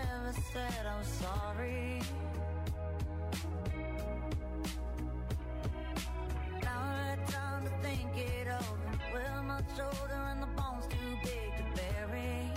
never said I'm sorry. Now I had time to think it over. Well, my shoulder and the bones too big to bury.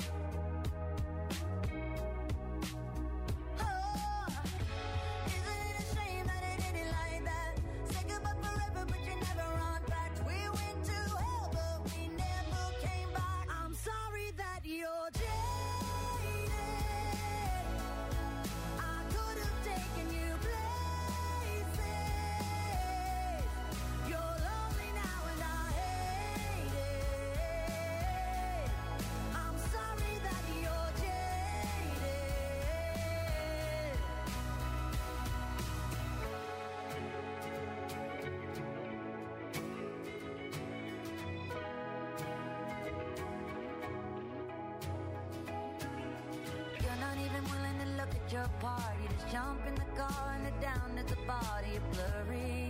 Your part, you just jump in the car and head down at the body, you're blurry.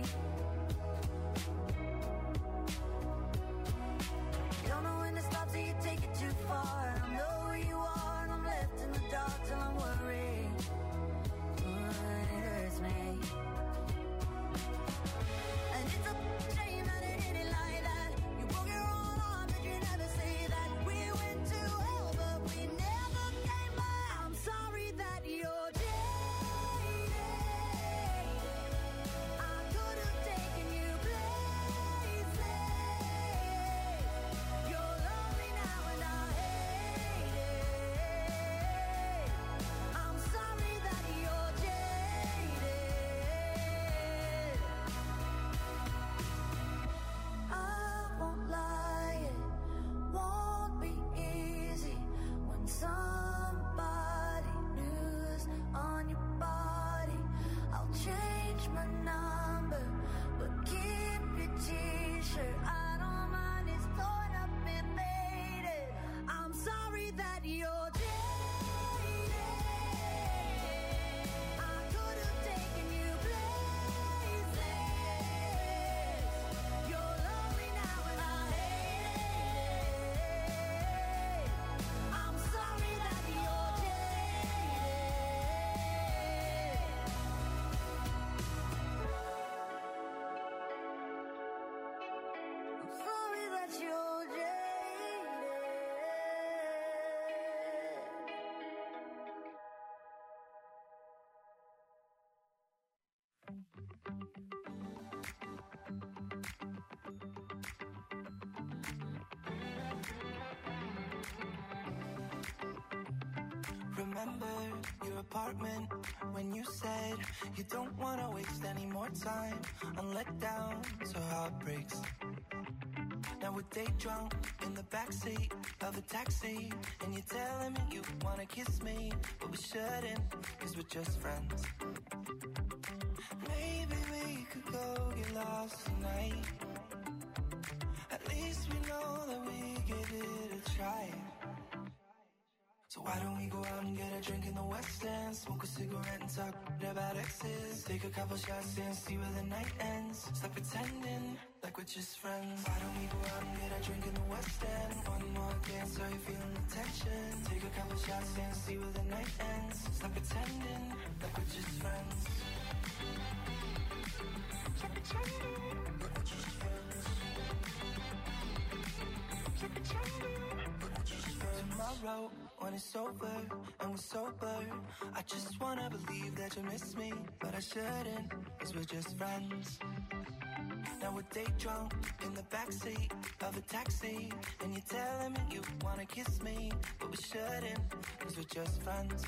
You don't know when to stop, so you take it too far. And I know where you are, and I'm left in the dark till I'm worried. It hurts me. And it's a shame that it ended like that. You broke your own arm, but you never say that. We went to hell, but we never came back. I'm sorry that you're Remember your apartment when you said you don't want to waste any more time on letdowns or heartbreaks. Now we're day drunk in the backseat of a taxi, and you're telling me you want to kiss me, but we shouldn't, cause we're just friends. Maybe we could go get lost tonight. At least we know that we give it a try. So why don't we go out and get a drink in the West End, smoke a cigarette and talk about exes, take a couple shots and see where the night ends. Stop pretending like we're just friends. Why don't we go out and get a drink in the West End, one more dance, are you feeling the tension? Take a couple shots and see where the night ends. Stop pretending like we're just friends. Stop pretending like we're just friends. Stop pretending like we're just friends. Tomorrow when it's over and we're sober, I just wanna believe that you miss me, but I shouldn't, cause we're just friends. Now we're day drunk in the backseat of a taxi, and you're telling me you wanna kiss me, but we shouldn't, cause we're just friends.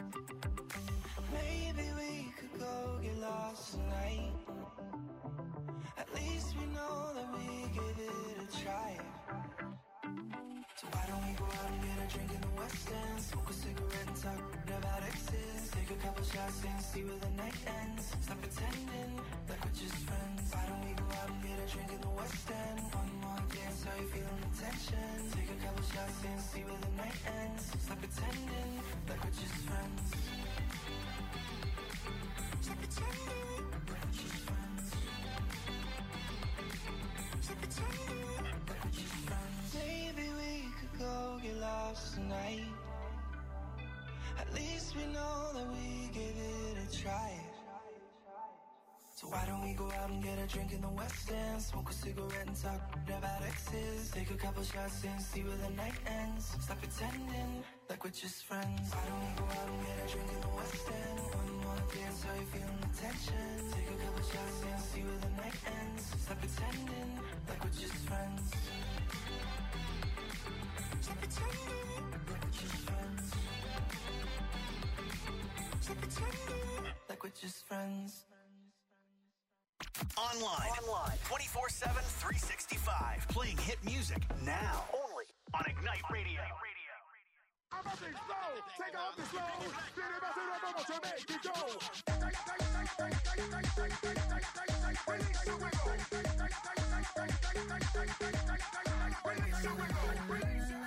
Maybe we could go get lost tonight. At least we know that we give it a try. So why don't we go out and get a drink in the West End, smoke a cigarette and talk about exes, take a couple shots and see where the night ends. Stop pretending like we're just friends. Why don't we go out and get a drink in the West End, one more dance, are you feeling the tension? Take a couple shots and see where the night ends. Stop pretending like we're just friends. Stop pretending like we're just friends. Stop pretending like we're just friends. Maybe we could go get lost tonight. At At least we know that we gave it a try. So why don't we go out and get a drink in the West End, smoke a cigarette and talk about exes, take a couple shots and see where the night ends. Stop pretending like we're just friends. Why don't we go out and get a drink in the West End? One more dance, how you feeling the tension? Take a couple shots and see where the night ends. Stop pretending like we're just friends. Stop pretending like we're just friends. Stop pretending like we're just friends. Online 24/7, 365. Playing hit music now. Only on Ignite Radio. I'm up and slow, take off the slow, spin it back to make it go. Release your wiggle. Release your wiggle. Release your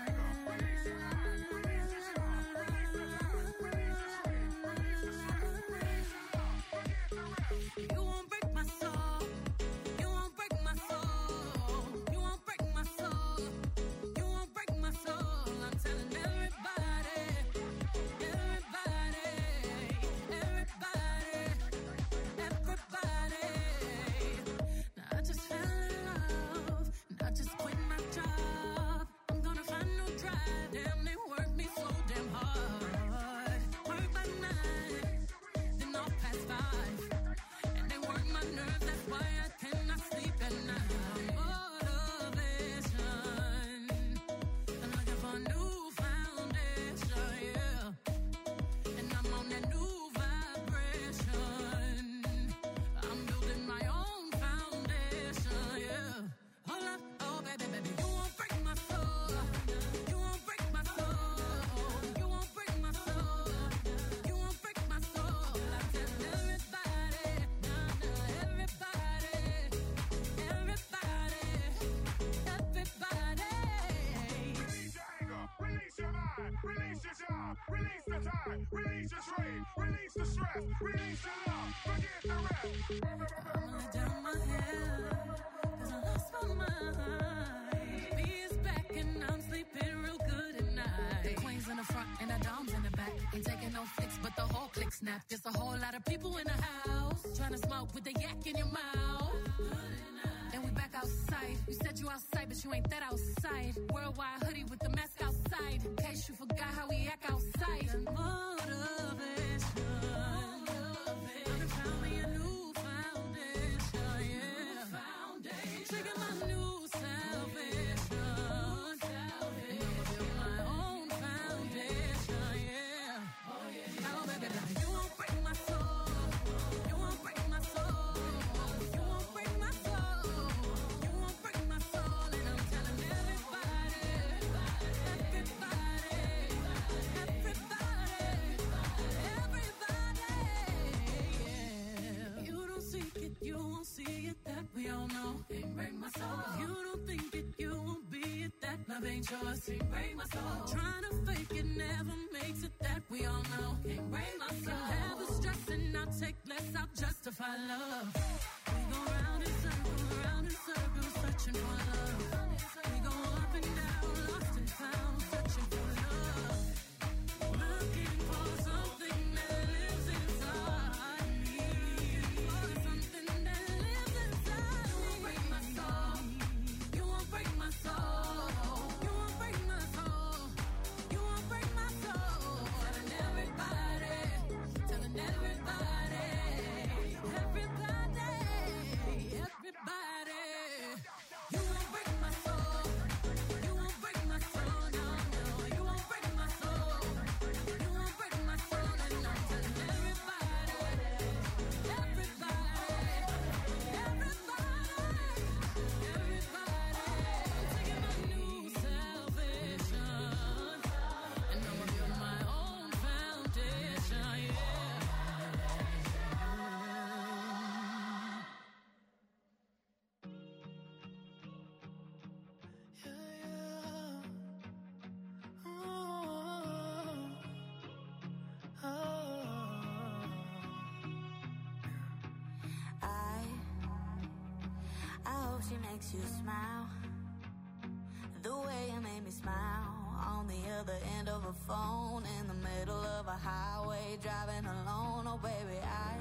snap. There's a whole lot of people in the house trying to smoke with the yak in your mouth. And we back outside. You said you outside, but you ain't that outside. Worldwide hoodie with the mask outside. In case you forgot how we act outside. Motivation. I've been found me a new foundation, yeah. Trigger my new salvation. And I'ma build my own foundation, yeah. Oh, baby, you won't break my soul. You won't break my soul. You won't break my soul. You won't break my soul. And I'm telling everybody, yeah. You don't seek it, you won't see it, that we all know. Can't break my soul. You don't think it, you won't be it, that love ain't yours. Can't break my soul. Trying to fake it never makes it, that we all know. Can't break my soul. Have the stress and I'll take less, I'll justify love. We go round in circles, searching for love. We go up and down, lost and found, searching for love. Looking for something that lives inside me. For something that lives inside me. You won't break my soul. You won't break my soul. You won't break my soul. You won't break my soul. Telling everybody. You won't break my soul. You won't break my soul. No, no. You won't break my soul. You won't break my soul. And I'm telling everybody. I'm taking my new salvation. And I'ma build my own foundation, yeah. I hope she makes you smile the way you made me smile. on the other end of a phone, in the middle of a highway, driving alone. Oh baby,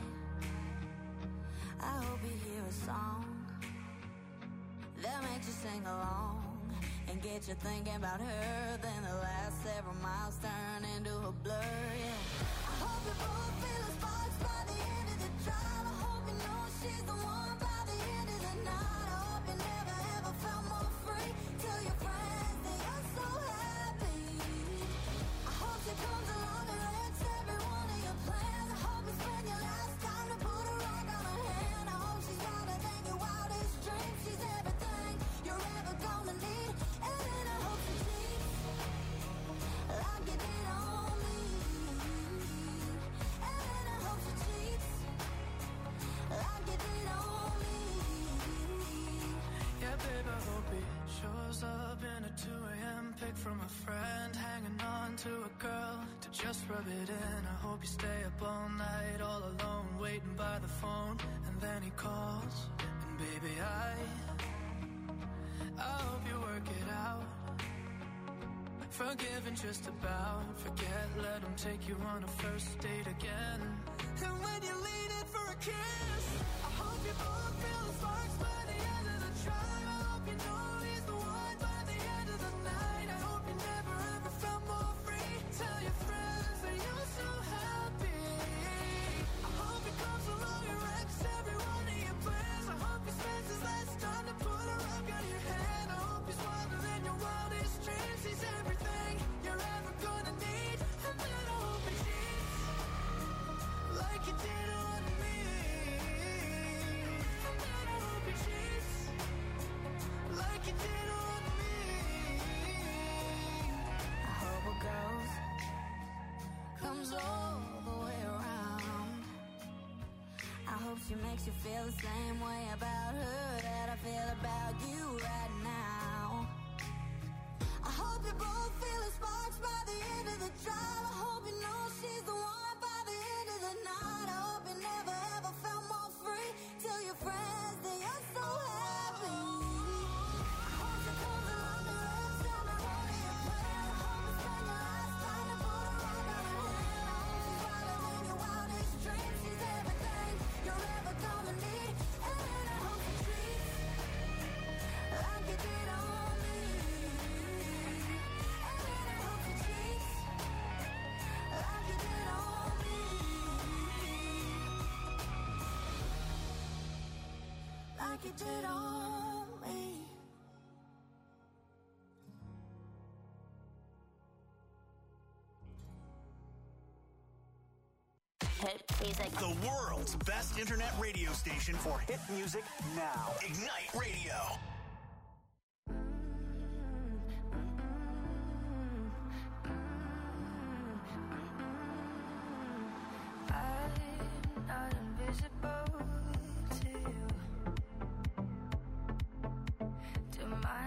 I hope you hear a song that makes you sing along and get you thinking about her. Then the last several miles turn into a blur, yeah. I hope you both feel the sparks by the end of the drive. I hope you know she's the one by the end of the night. I hope you never ever felt more free. Tell your friends that you're so happy. I hope she comes along and wrecks every one of your plans. I hope you spend your last time to put a rock on her hand. I hope she's wilder than your wildest dreams. She's everything you're ever gonna need. And then I hope she cheats like you did on me. And then I hope she cheats like you did on me. Yeah, babe, I hope he shows up in a 2 a.m. pic from a friend, hanging on to a girl to just rub it in. I hope you stay up all night, all alone, waiting by the phone, and then he calls, and baby, I hope you work it out. Forgiving just about, forget, let him take you on a first date again. And when you lean in for a kiss, I hope you both feel the sparks by the end of the drive. I hope you know he's the one by the end of the night. I hope you never ever felt more free. Tell your friends that you're so happy. I hope he comes along and wrecks every one of your plans. I hope he spends his last time to put a rock on your hand. I hope he's wilder than your wildest dreams. He's everything you're ever gonna need. And then I hope he cheats like you did on me. And then I hope he cheats like you did on me. I hope a ghost comes all the way around. I hope she makes you feel the same way about her that I feel about you right now. I hope you both feel the sparks by the end of the drive. I hope you know she's the one by the end of the night. I hope you never ever felt more free. Tell your friends that you're so happy. I hope she comes along and wrecks every one of your plans. I hope you spend your last time to put a rock on her hand. I hope she's wilder than your wildest dreams. She's everything you're ever gonna need. And then I hope she treats like you did on me. And then I hope she treats like you did on me. Like you did on me. Hit music. The world's best internet radio station for hit music now. Ignite Radio. I'm not invisible to you. Do my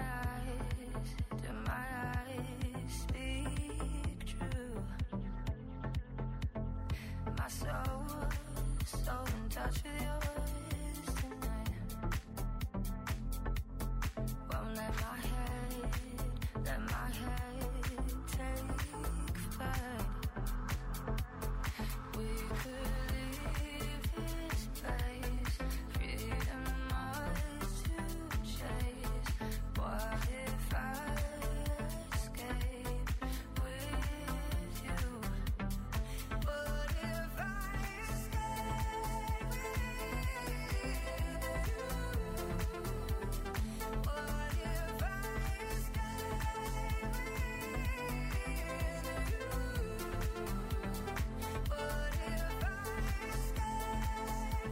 eyes speak true? My soul so in touch with yours tonight. Won't let my head take flight. We could leave this place, freedom ours to chase. What if I escape with you? What if I escape with you? What if I escape with you? What if I escape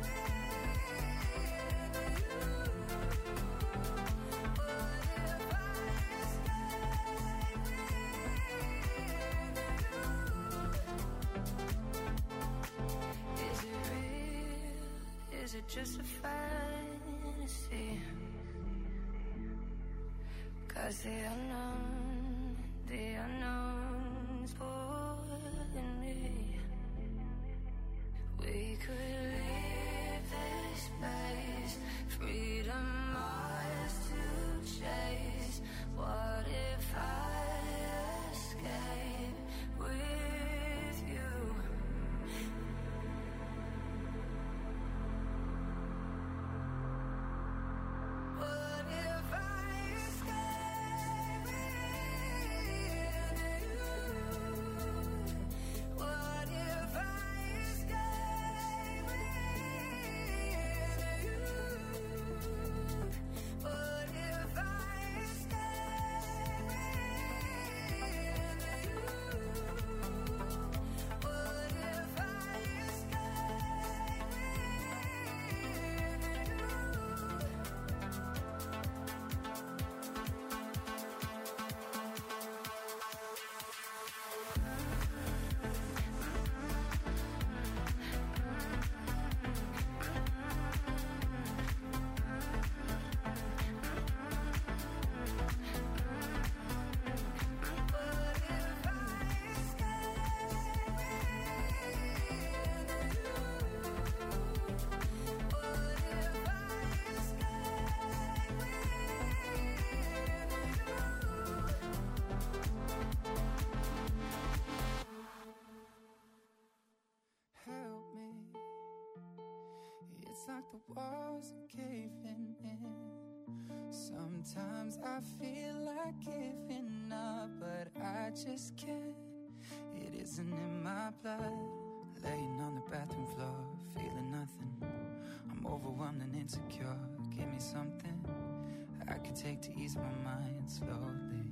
Is it real? Is it just a fantasy? 'Cause the unknown's pulling me. We could leave this place, freedom ours to chase. What if I It's like the walls are caving in. Sometimes I feel like giving up, but I just can't. It isn't in my blood. Laying on the bathroom floor, feeling nothing. I'm overwhelmed and insecure. Give me something I could take to ease my mind slowly.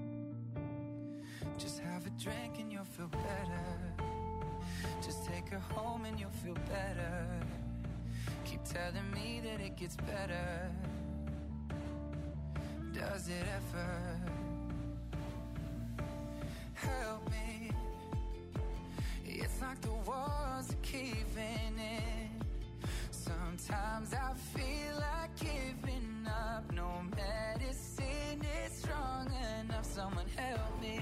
Just have a drink and you'll feel better. Just take her home and you'll feel better. Keep telling me that it gets better. Does it ever? Help me. It's like the walls are caving in. Sometimes I feel like giving up. No medicine is strong enough. Someone help me.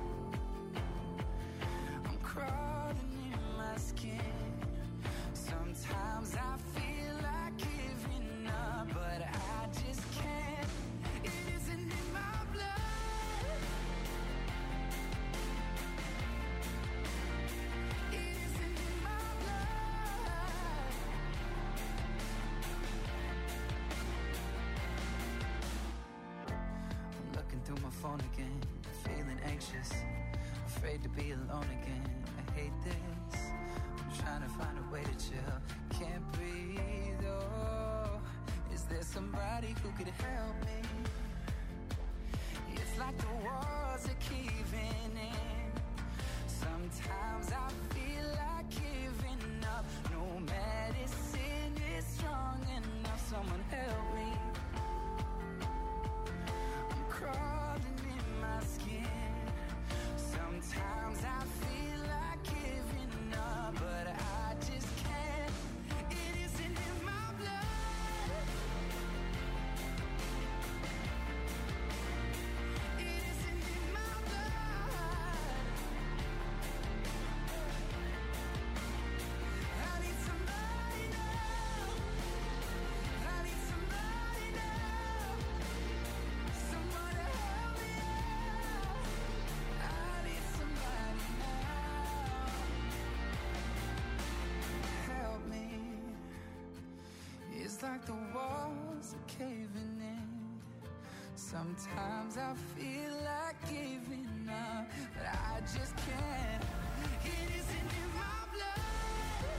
I'm crawling in my skin. Sometimes I feel like giving up, but I just can't. It isn't in my blood. It isn't in my blood. I'm looking through my phone again, feeling anxious, afraid to be alone again. I hate this. I'm trying to find a way to chill. Can't breathe, oh. Is there somebody who could help me? It's like the walls are caving in. Sometimes I feel like giving up. No medicine is strong enough. Someone help me. I'm crawling in my skin. Sometimes I feel like giving up, but I just can't. It isn't in my blood. It isn't in my blood. I need somebody now. I need somebody now. Someone to help me out. I need somebody now. Help me. It's like the walls are caving in. Sometimes I feel like giving up, but I just can't. It isn't in my blood.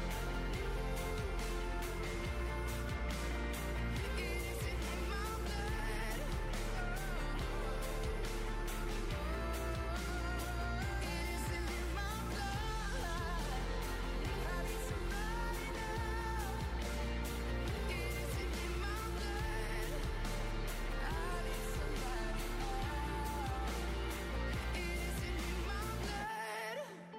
It isn't in my blood. It isn't in my blood. I need somebody now. It isn't in my blood. I need somebody now. It isn't in my blood.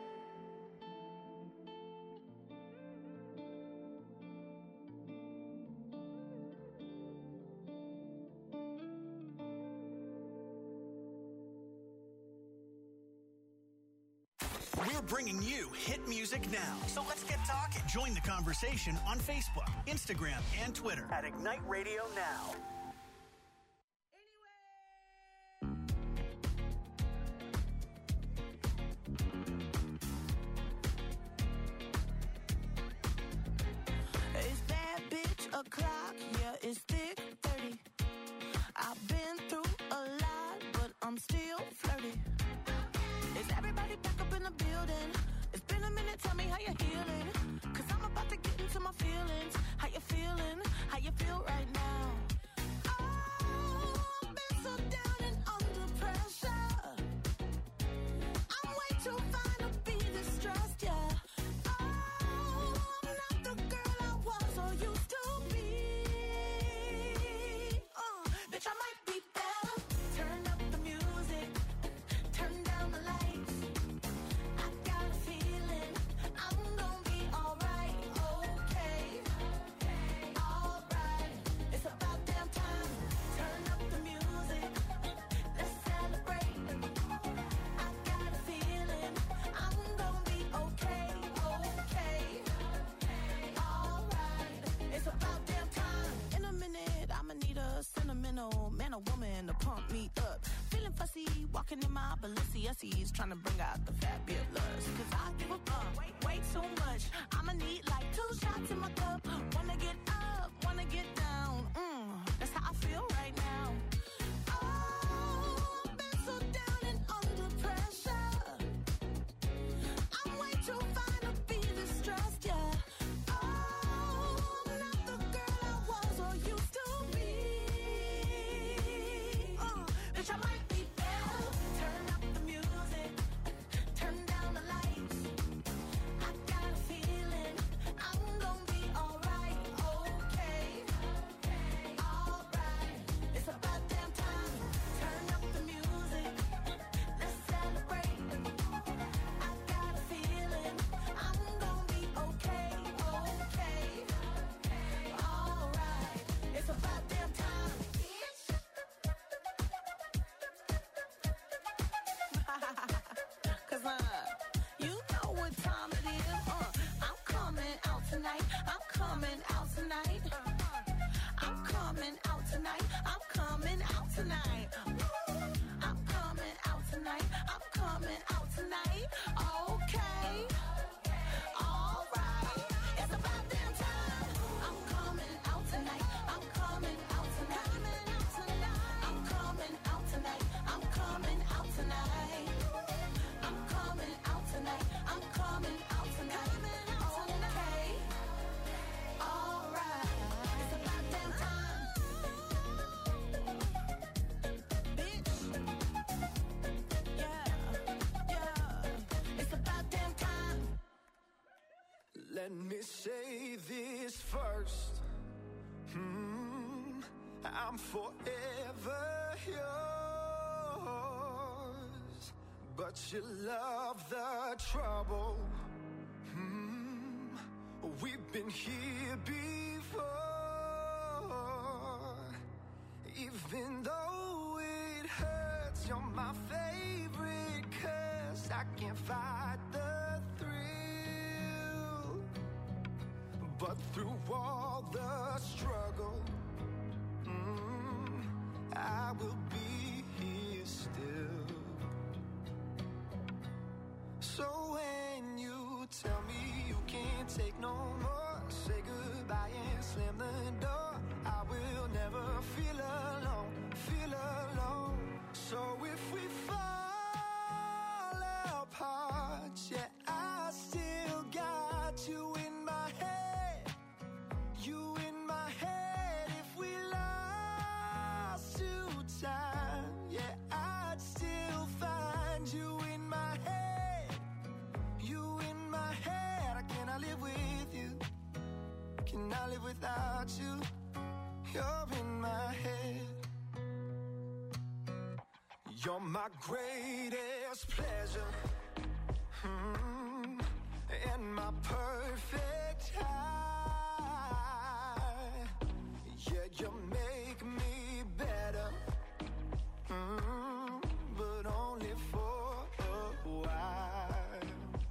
We're bringing you hit music now. So let's get talking. Join the conversation on Facebook, Instagram, and Twitter at Ignite Radio Now. It's that bitch o'clock, yeah, it's thick 30. I've been through a lot, but I'm still flirty. Is everybody back up in the building? It's been a minute, tell me how you're healing. Cause I'm about to get into my feelings. How you feeling? How you feel right now? Oh, I've been so down and under pressure. I'm way too fine to be distressed, yeah. Oh, I'm not the girl I was or used to be. Bitch, I might be better. Turn up the music, turn down the lights. I got a feeling I'm gonna be alright, okay, alright. It's about damn time. Turn up the music, let's celebrate. I got a feeling I'm gonna be okay, alright. It's about damn time. In a minute, I'ma need a sentimental man or woman to pump me up. Feeling fussy, walking in my Balenciennes, trying to bring out the fabulous. Cause I give a fuck way too much. I'ma need like 2 shots in my cup. Wanna Let me say this first. I'm forever yours, but you love the trouble. We've been here before. Even though it hurts, you're my favorite curse. I can't fight the thrill, but through all the struggle, I will be here still. So when you tell me you can't take no more, say goodbye and slam the door. I will never feel alone, feel alone. So if we fall apart, yeah, I still got you in my head, you in my head. If we lost to time, yeah, I'd still find you in my head, you in my head. I cannot live with you, cannot live without you. You're in my head. You're my greatest pleasure, and my perfect high. Yeah, you make me better, but only for a while.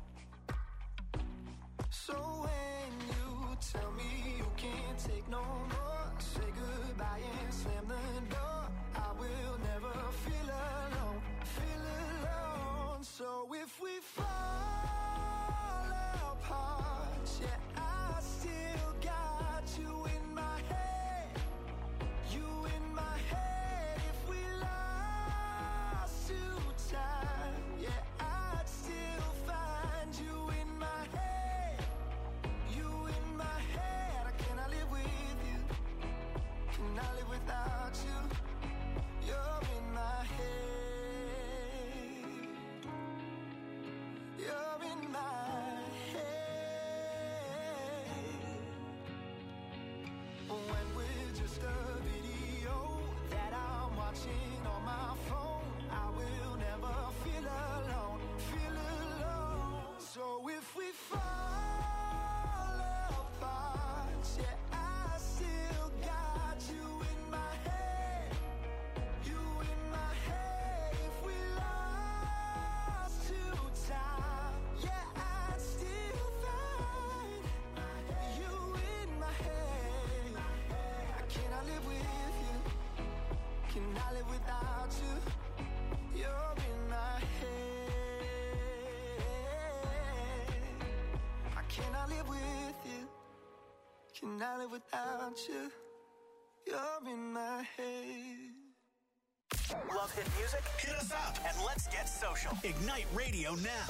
So when you tell me you can't take no more, say goodbye and slam the door. I will never feel alone, feel alone. So if we fall apart, yeah, I still got you in my head, you in my head. If we lost to time, yeah, I'd still find you in my head, you in my head. I cannot live with you, cannot live without you. You're in my head, you're in my head. When we're just a video that I'm watching on my phone, I will never feel alone, feel alone. So if we fall apart, yeah, I still got you in my head, you in my head. If we lost to time, yeah, I'd still find you in my head. I cannot live with you, cannot live without you. You're in my head. I cannot live with you, cannot live without you. You're in my head. Love hit music? Hit us up and let's get social. Ignite Radio now.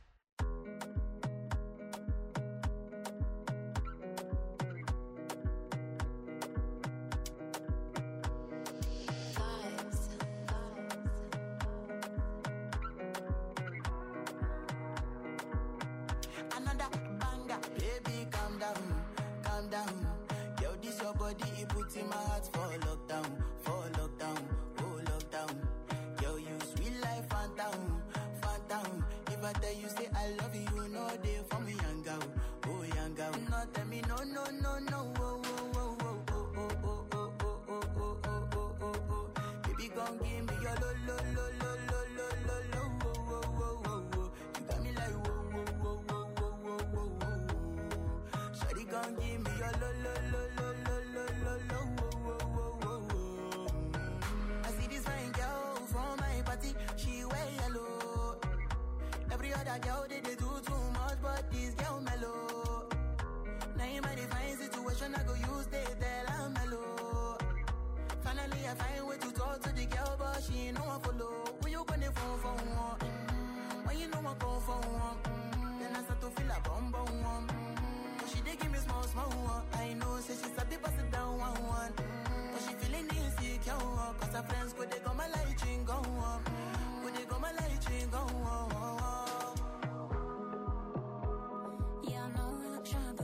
Another banger, baby, calm down, calm down. Yo, this your body, it puts in my heart for lockdown, oh lockdown. Yo, you sweet life, phantom, phantom. If I tell you say I love you, you know they for me, young girl, oh young girl. No, tell me no, no, no, no, oh, oh, oh, oh, oh, oh, oh, oh, oh, oh, oh, oh, oh, oh. Baby, gon' give me your lo, lo, lo, lo, lo, lo, lo, lo, oh, oh, oh, oh, oh. You got me like whoa, whoa, whoa, whoa, whoa, whoa, whoa, whoa. Shawty gon' give me your lo, lo, lo, lo, lo, lo, lo, lo, oh, oh, oh, oh, oh. I see this fine girl from my party, she wear yellow. Every other girl they do too much, but this girl mellow. Now in my divine situation, I go use they tell I'm mellow. Finally, I find way to talk to the girl, but she ain't no one follow. When you gonna phone for one? When you know I go for one? Then I start to feel a bum bum one. But she dey give me small small one. I know, say she's a bit pass it down one. But she feeling insecure, cause her friends could they go my light ring go on. Could they go my light ring go on. Yeah, I know we look shy, but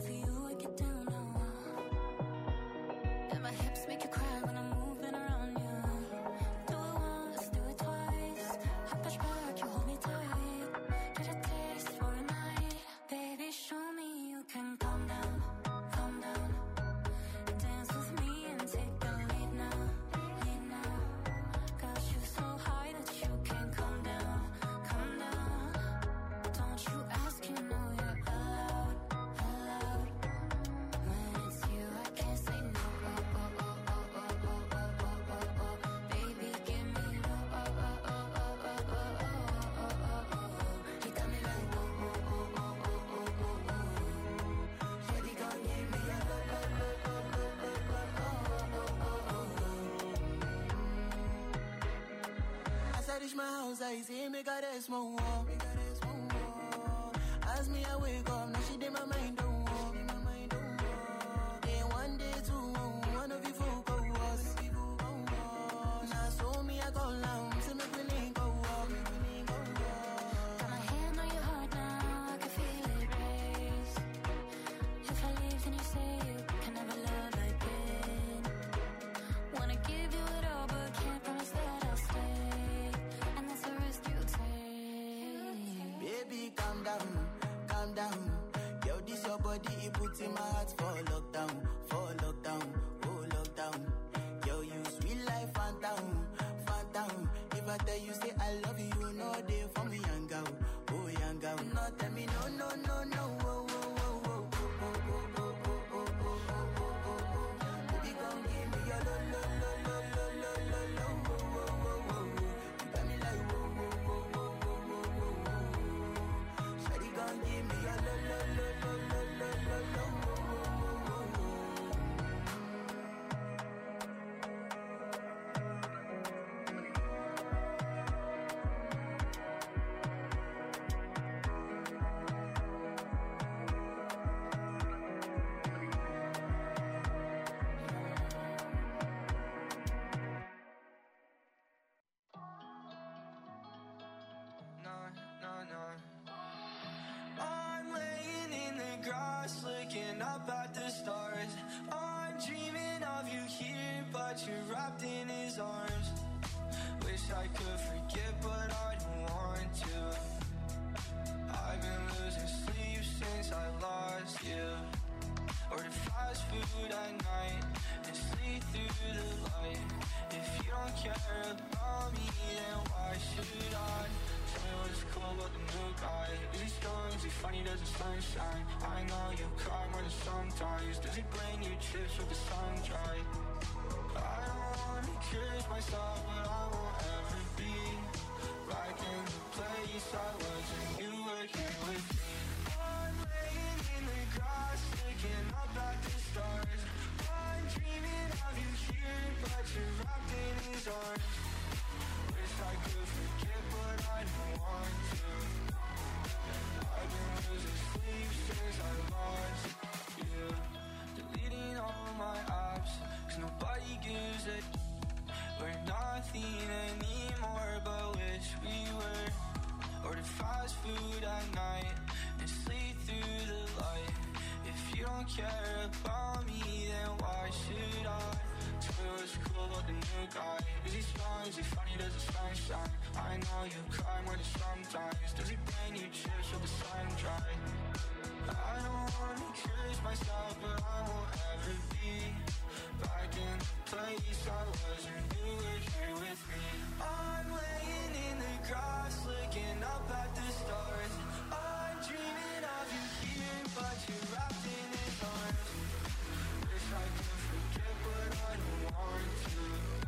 me say make her rest more. As me I wake up, now she did my mind don't walk. Day one, day two, one of you focus. Now so me I call now, say make we link go walk. Got my hand on your heart now, I can feel it race. If I leave, then you say you can never love again. Wanna give you it all, but can't promise that I'll stay. And that's the risk you take. Baby, calm down, calm down. Yo, this your body, it puts in my heart for lockdown, oh lockdown. Yo, you sweet life, phantom, phantom. If I tell you say I love you, you know they for me, young girl, oh young girl. No, tell me no, no, no, no, oh, oh, oh, oh, oh, oh, oh, oh, oh, oh, oh. Baby, come give me your lo, lo, lo, lo, lo, lo, lo, lo, oh, oh, oh, oh. You got me like whoa, whoa, whoa, whoa, whoa, whoa, whoa. Shawty, come give me your lo, lo, lo, lo, lo, lo, lo, lo, oh, oh, oh, oh. I'm laying in the grass, looking up at the stars. I'm dreaming of you here, but you're wrapped in his arms. Wish I could forget, but I don't want to. I've been losing sleep since I lost you. Order fast food at night and sleep through the light. If you don't care about me, then why should I? Tell me what's cool about the new guy. Is he strong? Is he funny? Does the sunshine? I know you cry more than sometimes. Does he bring you chips with the sun dry? I don't wanna curse myself, but I won't ever be back in the place I was when you were here with me. I'm laying in the grass, looking up at the stars. I'm dreaming of you here, but you're wrapped in his arms. Wish I could forget, but I don't want to. I've been losing sleep since I lost you. Deleting all my apps, 'cause nobody gives a we're nothing anymore, but wish we were. Order fast food at night and sleep through the light. If you don't care about me, then why should I? Tell me what's cool about the new guy. Is he strong? Is he funny? Does the sun shine? I know you cry more than sometimes. Does he bring you chips with the sun dry? I don't wanna curse myself, but I won't ever be back in the place I was when you were here with me. I'm laying in the grass, looking up at the stars. I'm dreaming of you here, but you're wrapped in his arms. Wish I could forget, but I don't want to.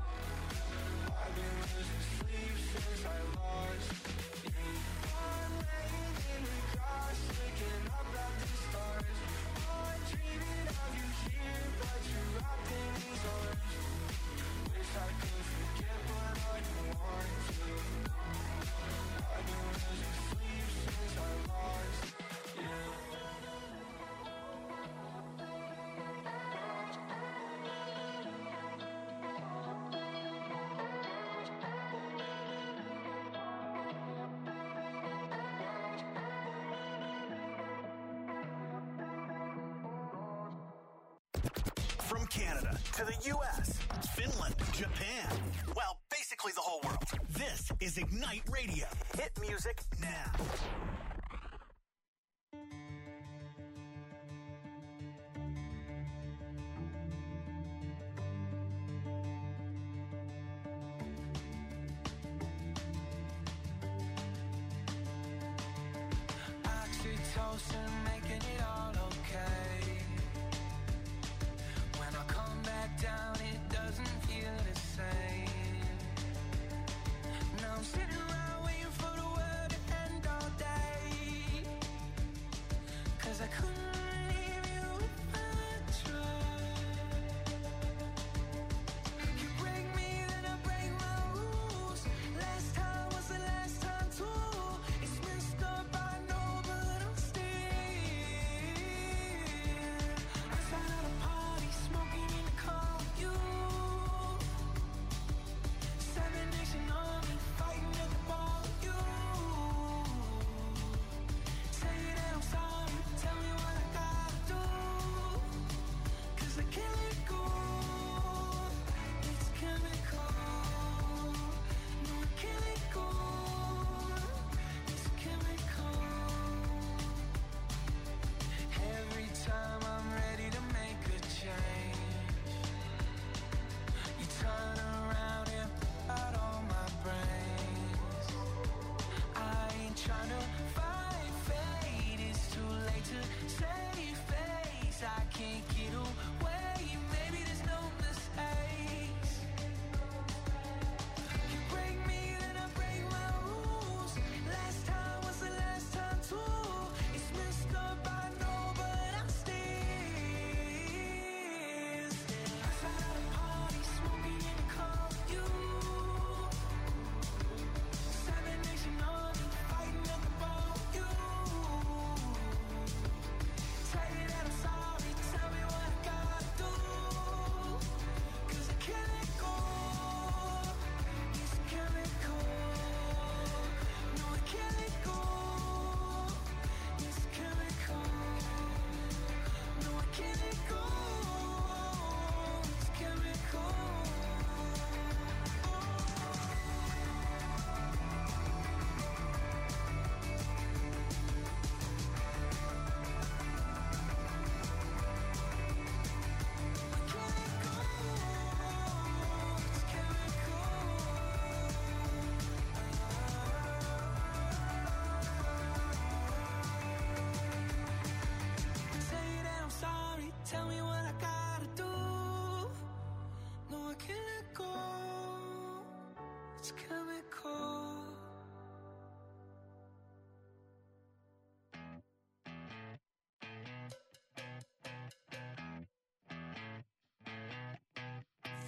I've been losing sleep since I lost you. I'm laying in the grass, looking up at the stars. I'm dreaming of you here, but you're wrapped in his arms. Wish I could forget, but I don't want to. I've been losing sleep since I lost you. From Canada to the U.S., Finland, Japan, well, basically the whole world. This is Ignite Radio. Hit music now. Oxytocin, making it all okay. When I come back down, it doesn't feel the same. Now I'm sitting around waiting for the world to end all day. 'Cause I couldn't leave you if I tried. You break me, then I break my rules. Last time was the last time.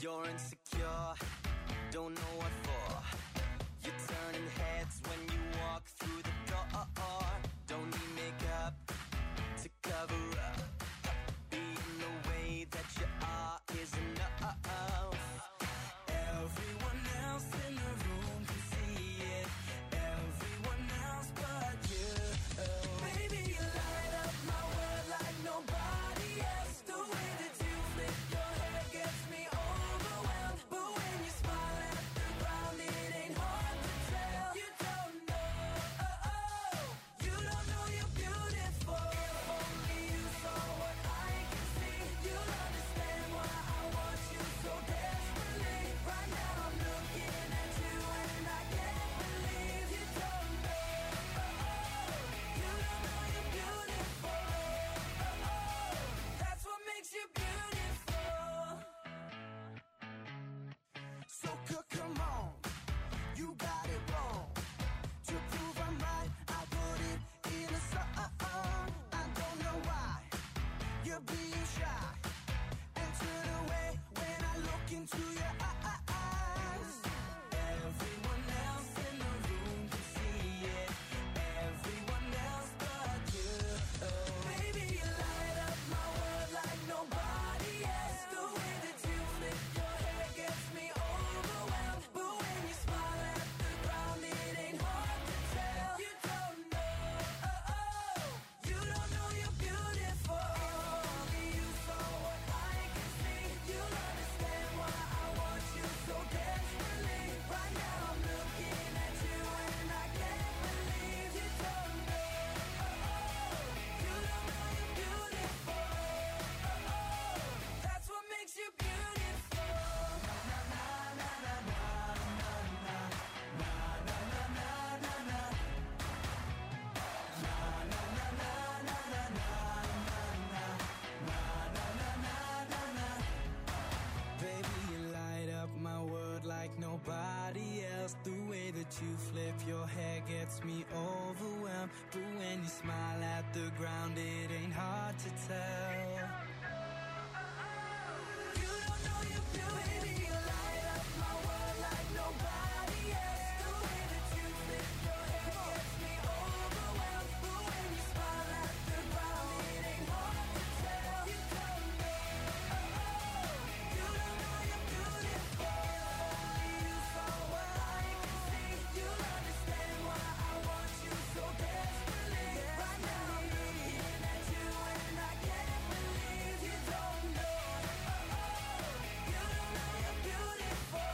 You're insecure, don't know what for. You're turning heads when you walk through the door. Don't need makeup to cover up. Being the way that you are is enough. Everyone else in the room can see it. Everyone else but you. Baby, you light up my world like nobody else. The way that you flip your hair gets me overwhelmed. But when you smile at the ground, it ain't hard to tell. You don't know, you don't know you're beautiful. If only you saw what I can see, you'll understand why I want you so desperately. Right now I'm looking at you and I can't believe you don't know, you don't know you're beautiful. That's what makes you beautiful. So come on, you got it wrong. To prove I'm right, I put it in a song. I don't know why you're being shy and turn away when I look into your eyes. Everyone else in the room can see it. Everyone else but you. Baby, you light up my world like nobody else. The way that you flip your hair gets me overwhelmed. But when you smile at the ground, it ain't hard to tell. You don't know, you don't know you're beautiful. If only you saw what I can see, you'll understand why I want you so desperately. Right now I'm looking at you and I can't believe you don't know, you don't know you're beautiful. That's what makes you beautiful. Baby, you light up my world like nobody else. The way that you flip your hair gets me overwhelmed. But when you smile at the ground, it ain't hard to tell. You don't know you're beautiful. Baby, you light up my world like nobody else. The way that you flip your hair gets me overwhelmed. But when you smile at the ground, it ain't hard to tell. You don't know, you don't know you're beautiful. If only you saw what I can see, you'll understand why I want you so desperately. Right now I'm looking at you and I can't believe you don't know, you don't know you're beautiful.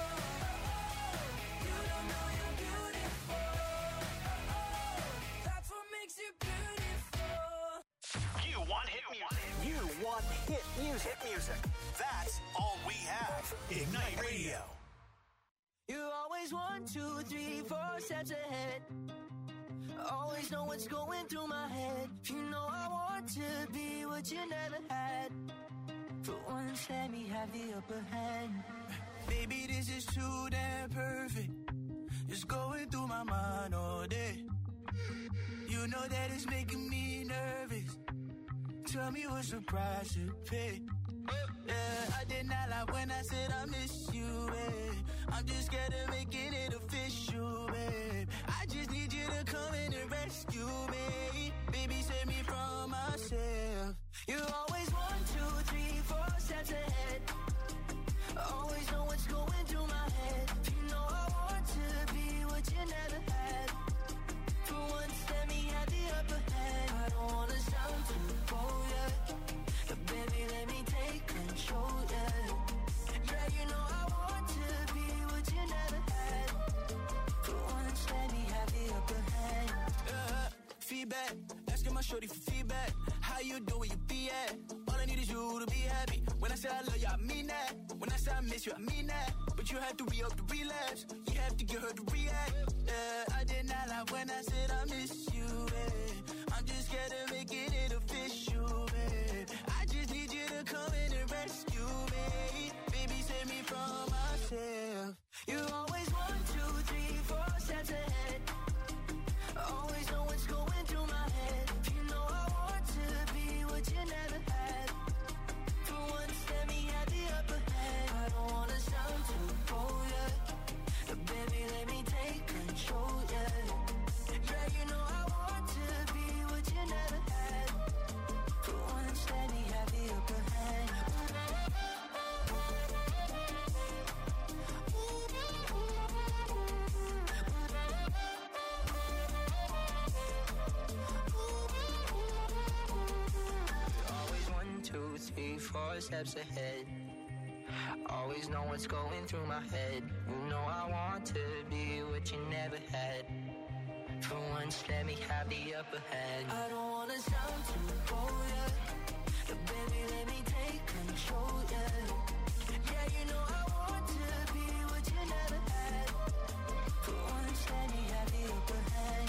You don't know you're beautiful. That's what makes you beautiful. You want hit music. You want hit music. Hit music. That's all we have. Ignite Radio. You always 1, 2, 3, 4 steps ahead. Always know what's going through my head. You know I want to be what you never had. For once, let me have the upper hand. Baby, this is too damn perfect. It's going through my mind all day. You know that it's making me nervous. Tell me what's the price to pay. Yeah, I did not lie when I said I miss you, babe. I'm just scared of making it official, babe. I just need you to come in and rescue me. Baby, save me from myself. You always 1, 2, 3, 4 steps ahead. Always know what's going through my head. You know I want to be what you never had. For once, let me have the upper hand. I don't wanna sound too bold, yeah. But baby, let me take control, yeah. Yeah, you know I want to be what you never had. For once, let me have the upper hand. Feedback, asking my shorty for feedback. How you doing, where you be at? All I need is you to be happy. When I say I love you, I mean that. When I say I miss you, I mean that. But you have to re-up the relapse. You have to get her to react. I did not lie when I said I miss you, babe. I'm just scared of making it official, babe. I just need you to come in and rescue me. Baby, save me from myself. You always 1, 2, 3, 4 steps ahead. Always know what's going through my head. You know I want to be what you never had. For once, let me have the upper hand. I don't 4 steps ahead. Always know what's going through my head. You know I want to be what you never had. For once, let me have the upper hand. I don't wanna sound too bold, yeah. But baby, let me take control, yeah. Yeah, you know I want to be what you never had. For once, let me have the upper hand.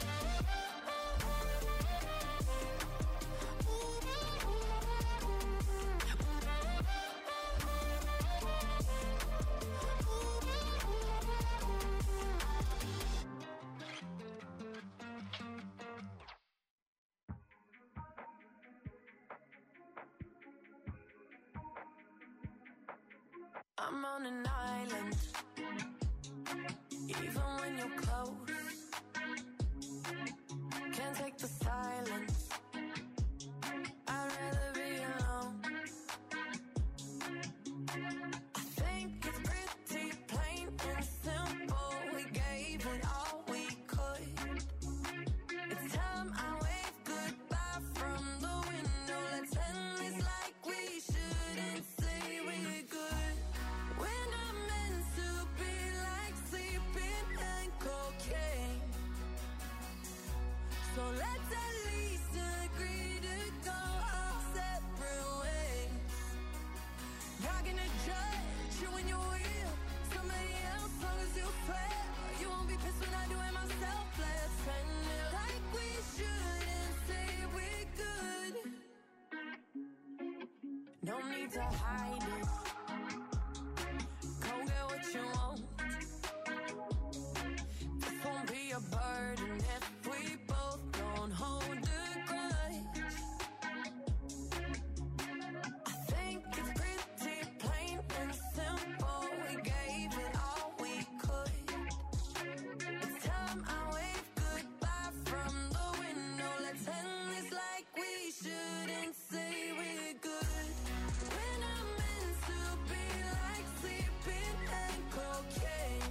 I'm on an island, even when you're close. Can't take the silence, I'd rather be alone. I think it's pretty plain and simple. We gave it all we could. It's time I wave goodbye from the window. Let's end this like we shouldn't say we're good. We're not meant to be like sleeping and cocaine. So let's at least agree to go our separate ways. Not gonna judge you when you're real. Somebody else, long as you swear. You won't be pissed when I do it myself. Let's end it like we shouldn't say we're good. No need to hide it. Go get what you want. This won't be a burden if we both don't hold a grudge. I think it's pretty plain and simple. We gave it all we could. It's time I wave goodbye from the window. Let's end this like we shouldn't say we're good. We're not meant to be like sleeping and cocaine.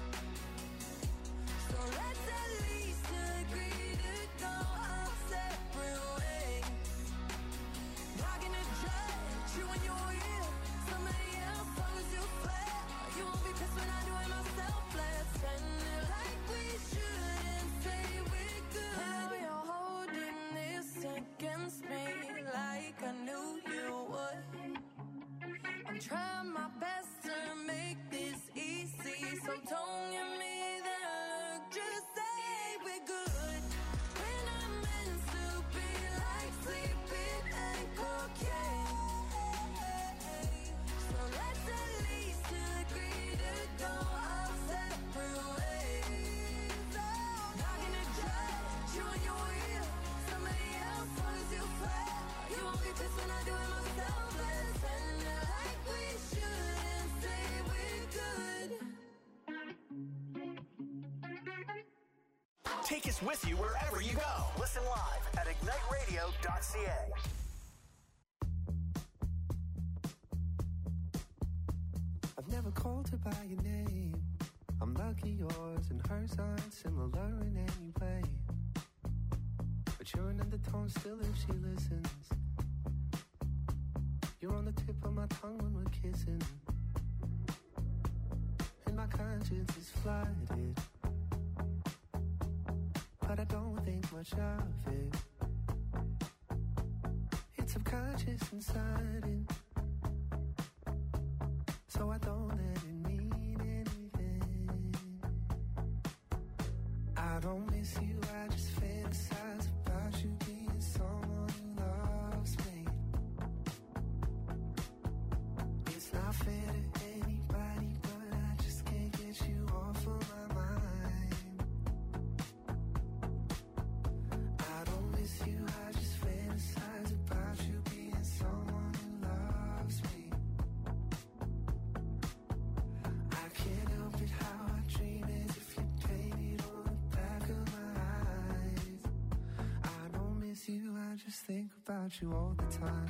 So let's at least agree to go our separate ways. Not gonna judge you when you're real. Somebody else, long as you swear. You won't be pissed when I do it myself. Let's end it like we shouldn't say we're good. Now you're holding this against me like I knew you would. I'm trying my best to make this easy, so don't give me that look. Just say we're good. We're not meant to be like sleeping and cocaine. So let's at least agree to go our separate ways. Not gonna judge you when you're real. Somebody else, long as you swear. You won't be pissed when I do it myself. Let's end it like we shouldn't say we're good. Take us with you wherever you go. Listen live at igniteradio.ca. I've never called her by your name. I'm lucky yours and hers aren't similar in any way. But you're an undertone still if she listens. You're on the tip of my tongue when we're kissing. And my conscience is flooded. But I don't think much of it. It's subconscious and sudden. So I don't let it mean anything. I don't miss you, I just fantasize about you being someone who loves me. It's not fair to anybody, but I just can't get you off of my mind. I don't miss you, I just fantasize about you being someone who loves me. I can't help it how I dream as if you painted on the back of my eyes. I don't miss you, I just think about you all the time.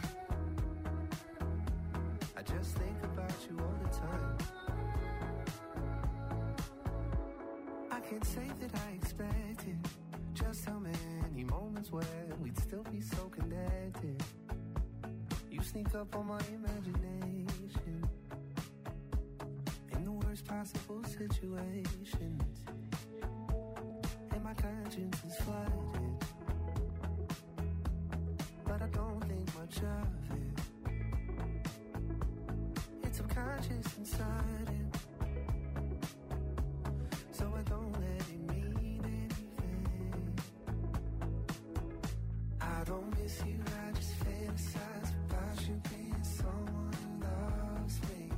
I just think about you all the time. I can't say that I expected just how many moments where we'd still be so connected. You sneak up on my imagination in the worst possible situations, and my conscience is flooded, but I don't think much of it. It's subconscious inside it, so I don't let it mean anything. I don't miss you, I just fantasize about you being someone who loves me.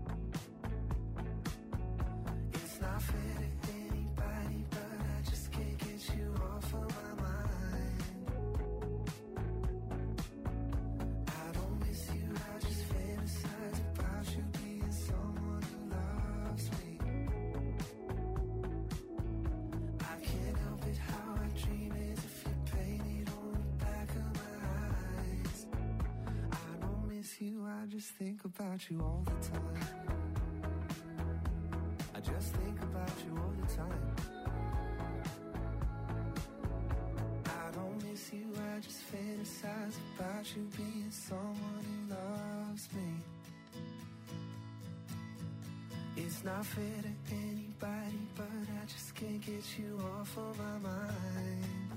It's not fair to anybody, but I just can't get you off of my mind. I don't miss you, I just fantasize about you being someone who loves me. I can't help it, how I dream as if you painted on the back of my eyes. I don't miss you, I just think about you all the time. I just think about you all the time. I don't miss you, I just fantasize about you being someone who loves me. It's not fair to anybody, but I just can't get you off of my mind.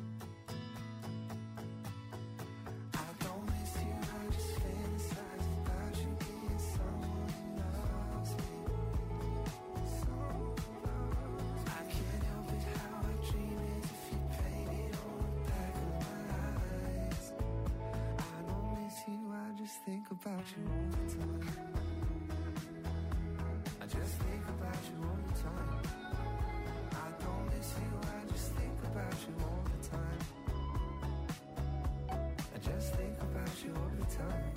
I don't miss you, I just fantasize about you being someone who loves me. I can't help it, how I dream as if you painted on the back of my eyes. I don't miss you, I just think about you all the time. I just think about you all the time. I don't miss you, I just think about you all the time. I just think about you all the time.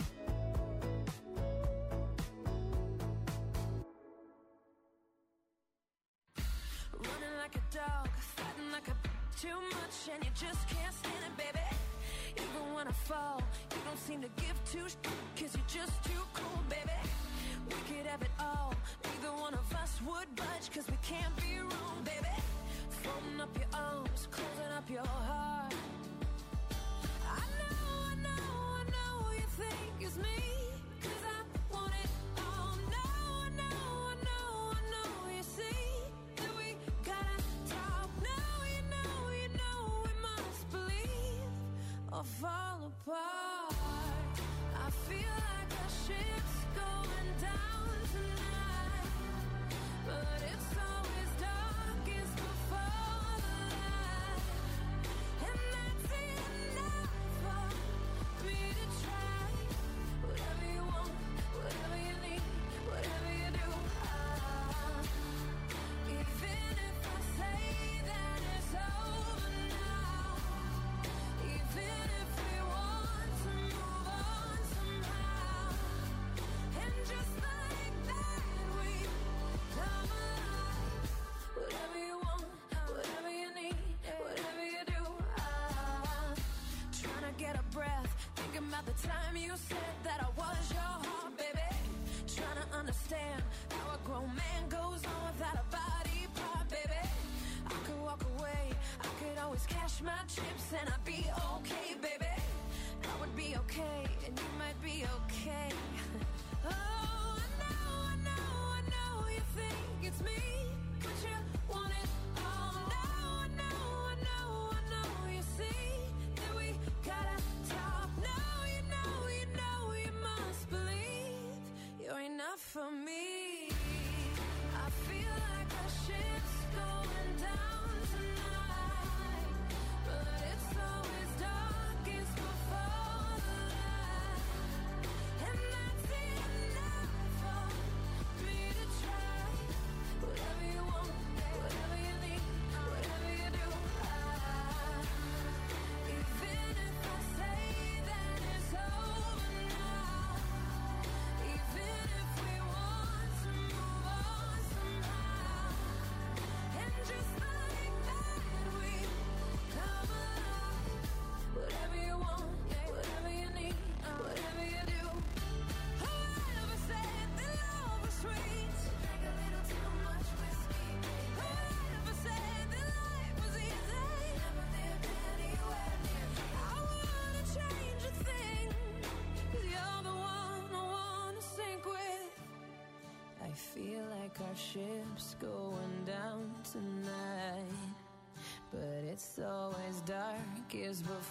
Running like a dog, fighting like a too much, and you just can't stand it, baby. Even when I fall, you don't seem to give two cause you're just too cool, baby. We could have it all, neither one of us would budge, cause we can't be wrong, baby. Folding up your arms, closing up your heart. I know you think it's me, cause I want it all. No, I know, you see that we gotta talk. No, you know we must believe or fall apart. I feel like our ship's going down tonight, but it's always darkest before the light, and that's enough for me to try. Whatever you want, whatever you need, whatever you do, even if I say that it's over now, even if we want to move on somehow, and just like that we come alive. Whatever you want, whatever you need, whatever you do, trying to get a breath, thinking about the time you said that I was your heart, baby. Trying to understand how a grown man goes on without a body part, baby. I could walk away, I could always cash my chips, and I'd be okay, baby. I would be okay, and you might be okay. Oh, I know you think it's me, but you want it all. No, I know, you see that we gotta talk. No, you know, you must believe you're enough for me. I feel like our ship's going down tonight, but it's always darkest before the light, and that's enough for me to try. Whatever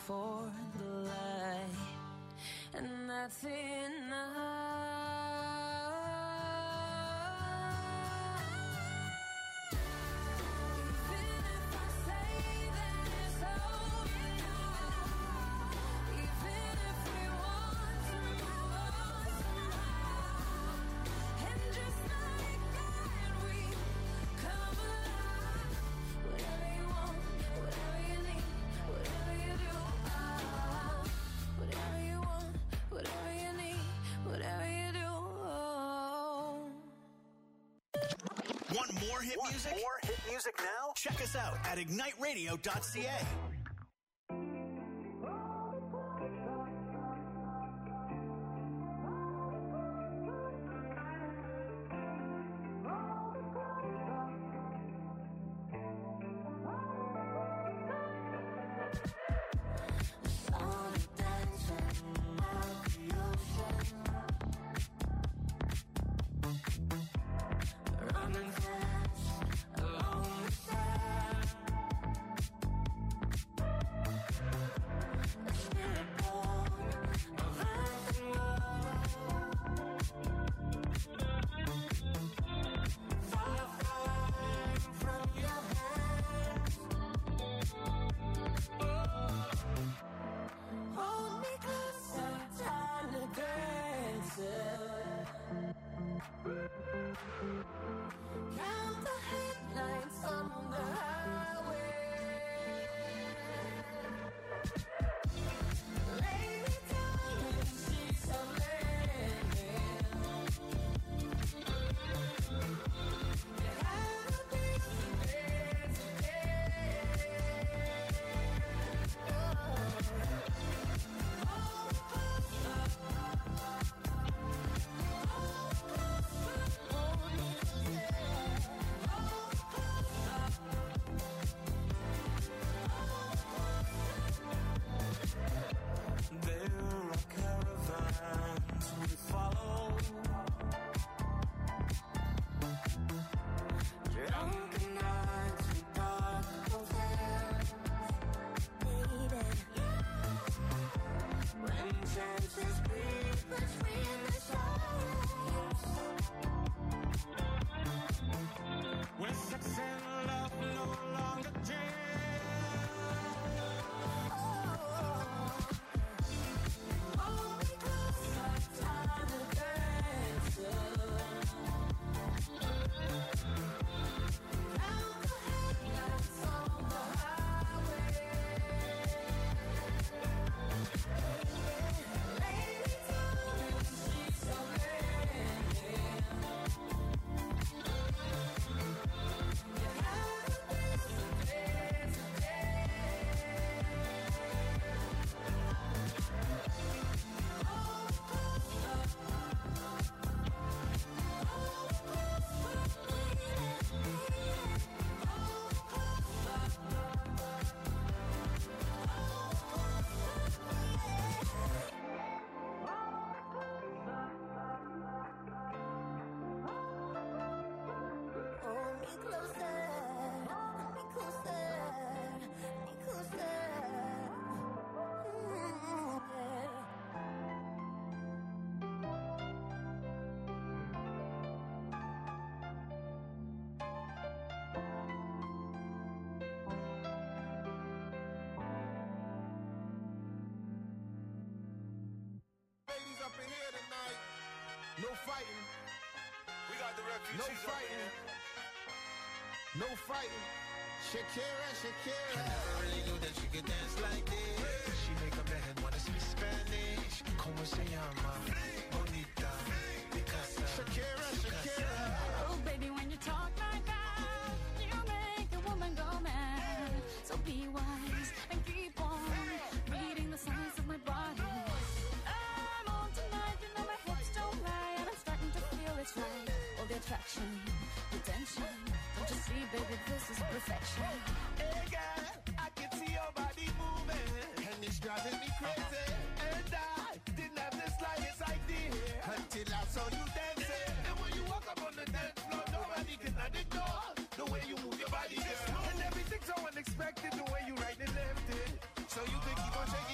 for the light, and that's enough. Want more hit music? More hit music now? Check us out at igniteradio.ca. No fighting. We got the refugees. No fighting. No fighting. Shakira, Shakira. I never really knew that you could dance like this. She make up her head wanna speak Spanish. Como se llama? Bonita. Picasa. Shakira, Shakira. Oh, baby, when you talk like that, you make a woman go mad. So be wise and keep on reading the signs of my body. I'm on tonight, you know my hips don't lie, and I'm starting to feel it's right. All the attraction, the tension. Don't you see, baby, this is perfection. Hey, girl, I can see your body moving, and it's driving me crazy. And I didn't have the slightest idea until I saw you dancing. And when you walk up on the dance floor, nobody can ignore the way you move your body, girl. And everything's so unexpected, the way you right and left it. So you can keep on shaking.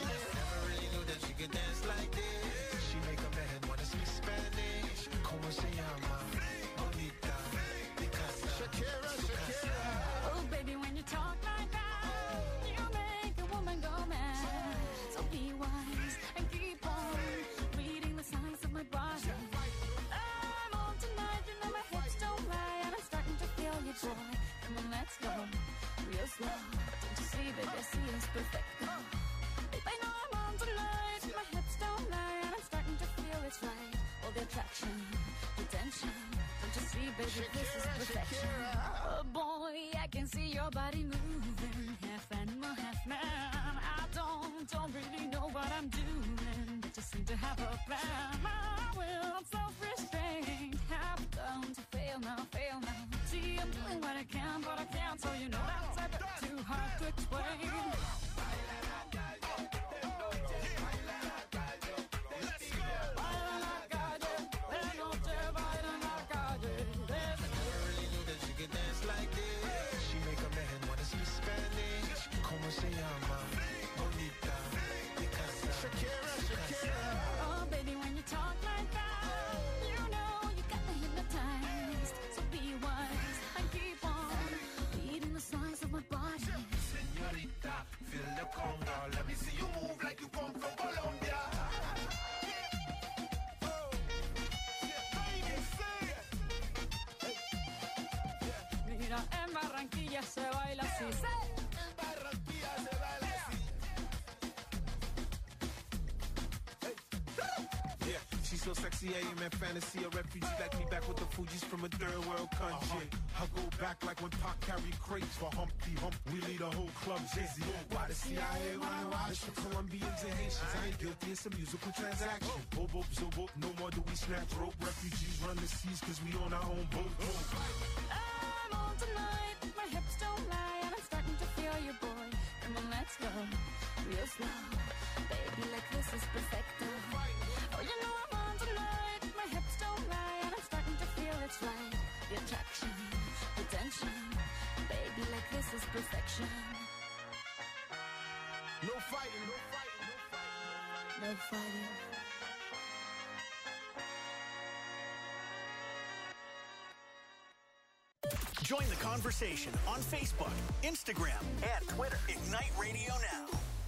can dance like this. She make a man wanna speak Spanish. Como se llama? Bonita. Picasa. Shakira, Shakira. Oh, baby, when you talk like that, you make a woman go mad. So be wise and keep on reading the signs of my body. I'm on tonight, you know my hips don't lie, and I'm starting to feel you, boy. Come on, let's go real slow. Don't you see, baby, I see it's perfect. Babe, I know I'm on tonight, my hips don't lie, and I'm starting to feel it's right. All the attraction, the tension. Don't you see, baby, this is perfection. Oh boy, I can see your body moving, half animal, half man. I don't really know what I'm doing, but just seem to have a plan. My will, self-restraint, have done to fail now. See, I'm doing what I can, but I can't, so you know that's a bit too hard to explain. Como se llama? Bonita. Picasa. Shakira, Shakira. Oh, baby, when you talk like that, you know you got me hypnotized. So be wise and keep on reading the signs of my body. Señorita, feel the conga. Let me see you move like you come from Colombia. Mira, en Barranquilla se baila así. She's so sexy, I am in fantasy. A refugee like me back with the Fugees from a third world country. I go back like when Pac carried crates for Humpty Hump. We lead a whole club dizzy. Why the CIA wanna watch for Colombians and Haitians? I ain't guilty, it's a musical transaction. Boop, boop, so boop, no more do we snatch rope. Refugees run the seas cause we on our own boat. I'm on tonight, my hips don't lie, and I'm starting to feel you, boy. Come on, let's go real slow. Baby, like this is perfecto. Oh, you know I'm on tonight, my hips don't lie, and I'm starting to feel it's right. The attraction, the tension. Baby, like this is perfection. No fighting, no fighting, no fighting. No fighting. Join the conversation on Facebook, Instagram, and Twitter. Ignite Radio Now.